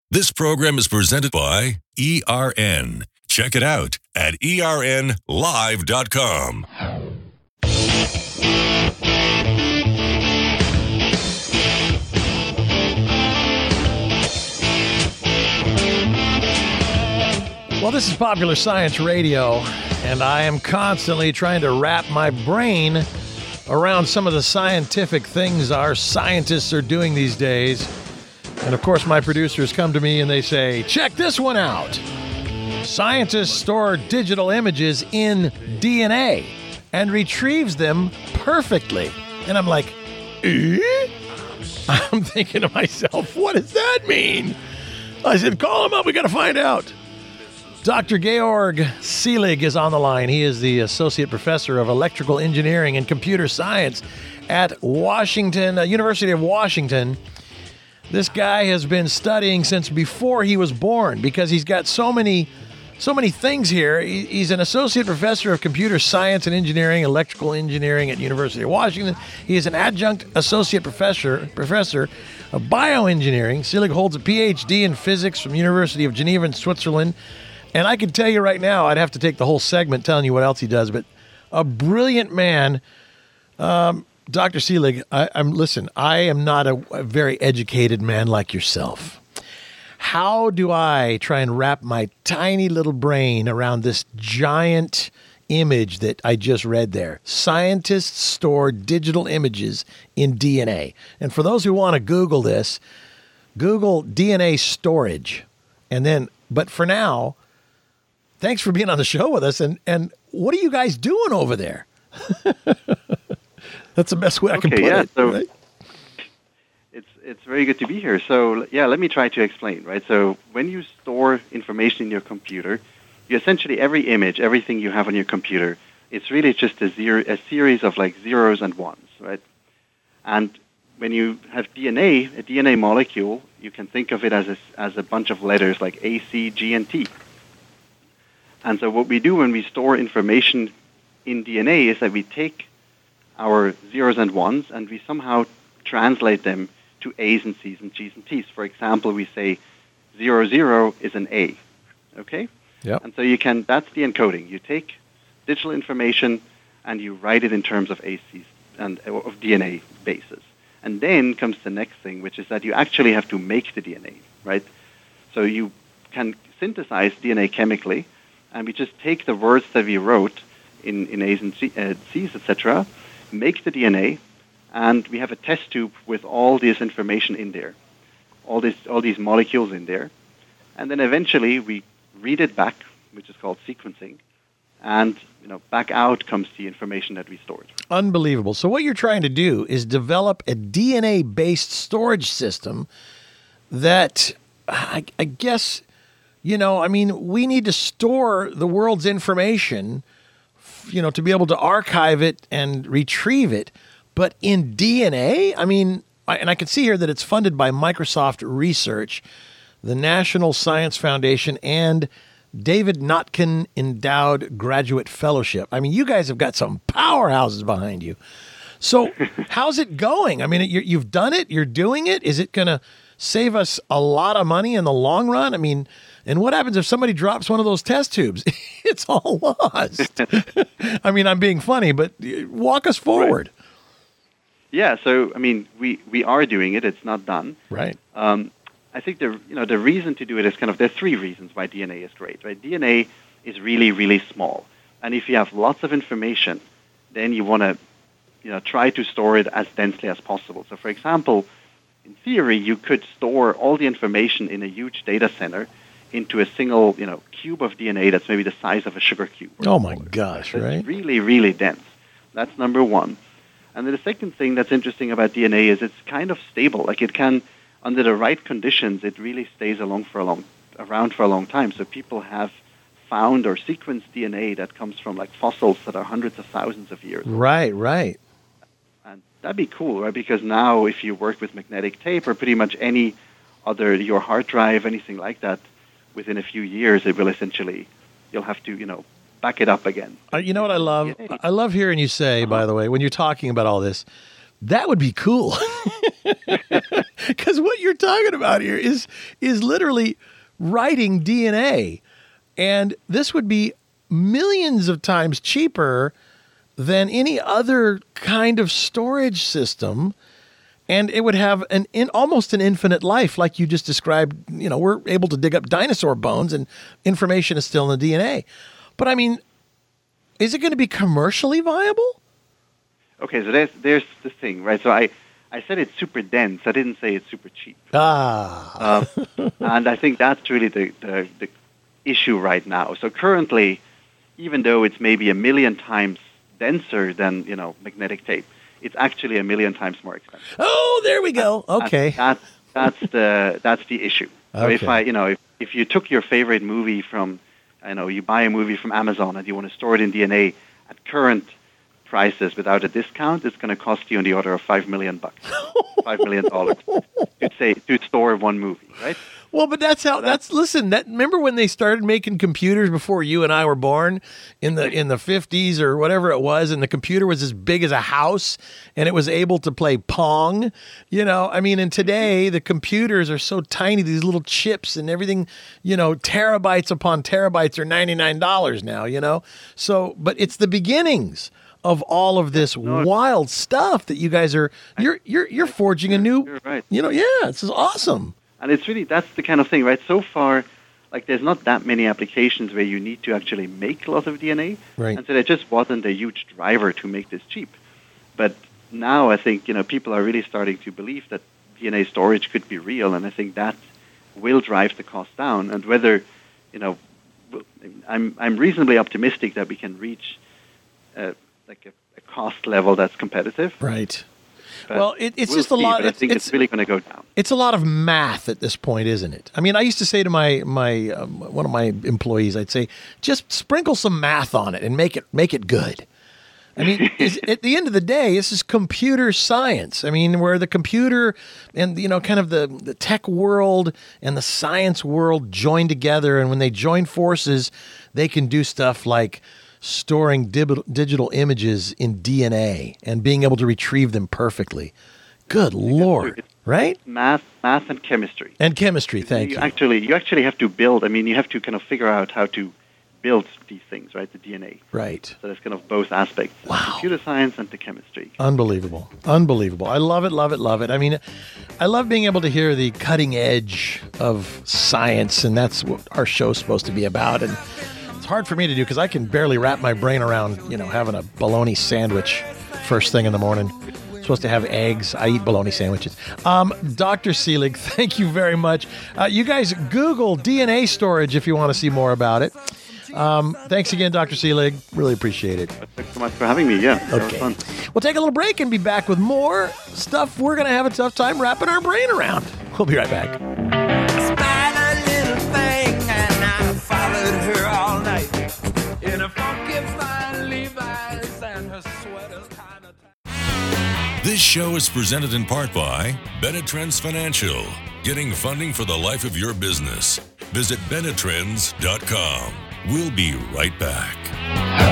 This program is presented by ERN. Check it out at ernlive.com. Well, this is Popular Science Radio, and I am constantly trying to wrap my brain around some of the scientific things our scientists are doing these days. And of course, my producers come to me and they say, check this one out. Scientists store digital images in DNA and retrieves them perfectly. And I'm like, I'm thinking to myself, what does that mean? I said, call him up. We got to find out. Dr. Georg Seelig is on the line. He is the Associate Professor of Electrical Engineering and Computer Science at University of Washington. This guy has been studying since before he was born because he's got so many things here. He's an Associate Professor of Computer Science and Engineering, Electrical Engineering at University of Washington. He is an Adjunct Associate Professor of Bioengineering. Seelig holds a PhD in Physics from University of Geneva in Switzerland. And I can tell you right now, I'd have to take the whole segment telling you what else he does, but a brilliant man. Dr. Seelig, I am not a very educated man like yourself. How do I try and wrap my tiny little brain around this giant image that I just read there? Scientists store digital images in DNA. And for those who want to Google this, Google DNA storage. But for now, thanks for being on the show with us. And what are you guys doing over there? That's the best way I can put it. So right? It's very good to be here. So, let me try to explain, right? So when you store information in your computer, you essentially, every image, everything you have on your computer, it's really just a series of like zeros and ones, right? And when you have DNA, a DNA molecule, you can think of it as a bunch of letters like A, C, G, and T. And so what we do when we store information in DNA is that we take our zeros and ones and we somehow translate them to A's and C's and G's and T's. For example, we say 00 is an A, okay? Yep. And so that's the encoding. You take digital information and you write it in terms of ACs and of DNA bases. And then comes the next thing, which is that you actually have to make the DNA, right? So you can synthesize DNA chemically, and we just take the words that we wrote in A's and C's, etc., make the DNA, and we have a test tube with all this information in there, all these molecules in there, and then eventually we read it back, which is called sequencing, and back out comes the information that we stored. Unbelievable. So what you're trying to do is develop a DNA-based storage system that I guess, we need to store the world's information, to be able to archive it and retrieve it. But in DNA, and I can see here that it's funded by Microsoft Research, the National Science Foundation, and David Notkin Endowed Graduate Fellowship. You guys have got some powerhouses behind you. So how's it going? You've done it. You're doing it. Is it going to save us a lot of money in the long run? And what happens if somebody drops one of those test tubes? It's all lost. I'm being funny, but walk us forward. Right. Yeah, so, we are doing it. It's not done. Right. I think the reason to do it is there are three reasons why DNA is great, right? DNA is really, really small. And if you have lots of information, then you want to, try to store it as densely as possible. So, for example, in theory, you could store all the information in a huge data center into a single, cube of DNA that's maybe the size of a sugar cube. Oh, my gosh, right? It's really, really dense. That's number one. And then the second thing that's interesting about DNA is it's kind of stable. Like it can, under the right conditions, it really stays around for a long time. So people have found or sequenced DNA that comes from like fossils that are hundreds of thousands of years old. Right. And that'd be cool, right? Because now if you work with magnetic tape or pretty much any other, your hard drive, anything like that, within a few years, it will essentially, you'll have to, back it up again. You know what I love? I love hearing you say, by the way, when you're talking about all this, that would be cool. Because what you're talking about here is literally writing DNA. And this would be millions of times cheaper than any other kind of storage system. And it would have almost an infinite life, like you just described. You know, we're able to dig up dinosaur bones and information is still in the DNA. But I mean, is it going to be commercially viable? Okay, so there's the thing, right? So I said it's super dense. I didn't say it's super cheap. And I think that's really the issue right now. So currently, even though it's maybe 1 million times denser than, you know, magnetic tape, it's actually 1 million times more expensive. Oh, there we go. Okay. That's the issue. So Okay. if you took your favorite movie from, you buy a movie from Amazon and you want to store it in DNA at current prices without a discount, it's going to cost you on the order of $5 million, $5 million to store one movie, right? Well, but remember when they started making computers before you and I were born in the 50s or whatever it was, and the computer was as big as a house and it was able to play Pong, and today the computers are so tiny, these little chips and everything, terabytes upon terabytes are $99 now, so, but it's the beginnings of all of this wild stuff that you guys are, you're forging a new, you're right. This is awesome. And it's really, that's the kind of thing, right? So far, there's not that many applications where you need to actually make a lot of DNA. Right. And so there just wasn't a huge driver to make this cheap. But now I think, people are really starting to believe that DNA storage could be real, and I think that will drive the cost down. And whether, I'm reasonably optimistic that we can reach a cost level that's competitive. Right. But well, it's we'll just a see, lot. I think it's really going to go down. It's a lot of math at this point, isn't it? I mean, I used to say to my one of my employees, I'd say, just sprinkle some math on it and make it good. I mean, at the end of the day, this is computer science. I mean, where the computer and kind of the tech world and the science world join together, and when they join forces, they can do stuff like storing digital images in DNA and being able to retrieve them perfectly. Good Lord, right? Math and chemistry. And chemistry, thank you. You actually have to build, you have to kind of figure out how to build these things, right? The DNA. Right. So there's kind of both aspects. Wow. The computer science and the chemistry. Unbelievable. I love it. I mean, I love being able to hear the cutting edge of science, and that's what our show's supposed to be about. And it's hard for me to do because I can barely wrap my brain around, having a bologna sandwich first thing in the morning. I'm supposed to have eggs. I eat bologna sandwiches. Dr. Seelig, thank you very much. You guys Google DNA storage if you want to see more about it. Thanks again, Dr. Seelig. Really appreciate it. Thanks so much for having me. Yeah, that was fun. We'll take a little break and be back with more stuff we're going to have a tough time wrapping our brain around. We'll be right back. Followed her all night in a funky fine Levi's and her sweater kind of tight. This show is presented in part by Benetrends Financial, getting funding for the life of your business. Visit Benetrends.com. We'll be right back.